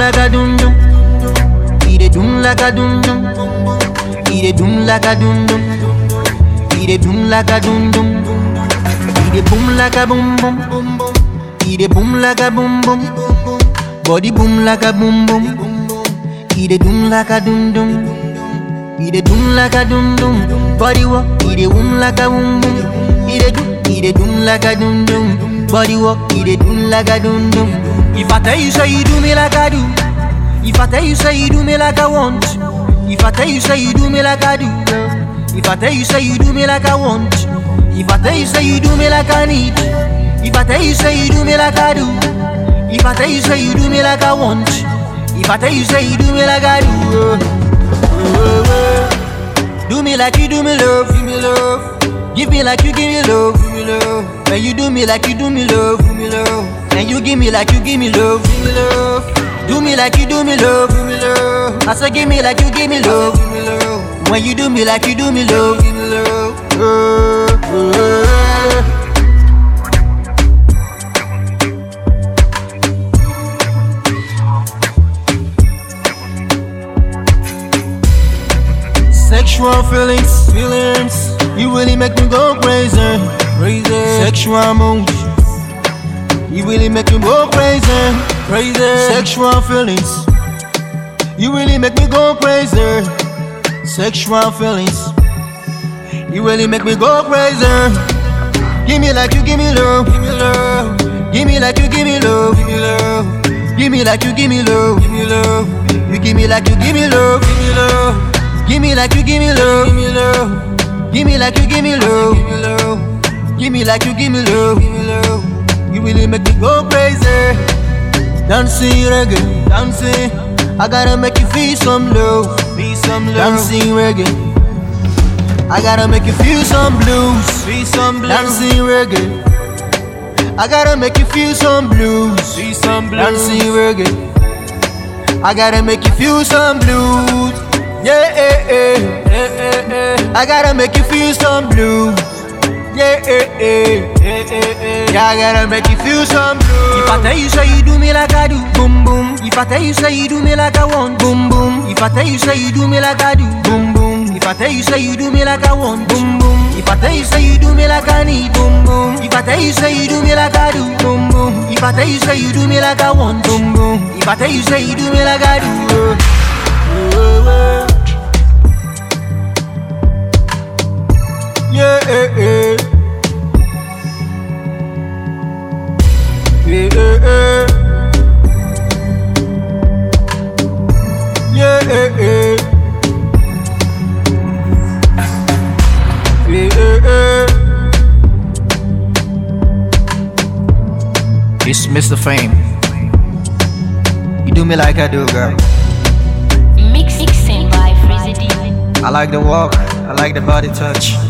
like a dum dum. He dey dum like a dum dum. He dey dum like a dum dum. He dey dum like a dum dum. He dey boom like a boom boom. He dey boom like a boom boom. Body boom like a boom boom. He dey dum like a dum dum. He dey dum like a dum dum. Body walk. He dey boom like a boom boom. He dey dum like a dum dum. Body walk. He dey dum like a dum dum. If I tell you say you do me like I do. If I tell you say you do me like I want. If I tell you say you do me like I do. If I tell you say you do me like I want. If I tell you say you do me like I need. If I tell you say you do me like I do. If I tell you say you do me like I want. If I tell you say you do me like I do. Do me like you do me love, give me love. Give me like you give me love, give me love. When you do me like you do me love, give me love. And you give me like you give me love, give me love. Do me like you do me love, give me love. I say give me like you give me love, give me love. When you do me like you do me love, give me love. Sexual feelings, you really make me go crazy, crazy. Sexual mood, you really make me go crazy, crazy. Sexual feelings, you really make me go crazy. Sexual feelings, you really make me go crazy. Give me like you give me love, give me love. Give me like you give me love, give me love. Give me like you give me love, give me love. You give me like you give me love, give me love. Give me like you give me love, give me love. Give me like you give me love, give me love. Give me like you give me love, give me love. You really make me go crazy. Dancing reggae, dancing. I gotta make you feel some love, feel some love. Dancing reggae. I gotta make you feel some blues, feel some blues. Dancing reggae. I gotta make you feel some blues, feel some blues. Dancing reggae. I gotta make you feel some blues. Yeah, I gotta make you feel some blues. Yeah, I gotta make you feel some blues. If I tell you say you do me like I do, boom boom. If I tell you say you do me like I want, boom boom. If I tell you say you do me like I do, boom boom. If I tell you say you do me like I want, boom boom. If I tell you say you do me like I need, boom boom. If I tell you say you do me like I do, boom boom. If I tell you say you do me like I want, boom boom. If I tell you say you do me like I do. Yeah, It's Mr. Fame. You do me like I do, girl. Mixing by Freezy D. I like the walk, I like the body touch.